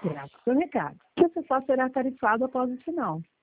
Graças ao recado, que o pessoal será tarifado após o sinal.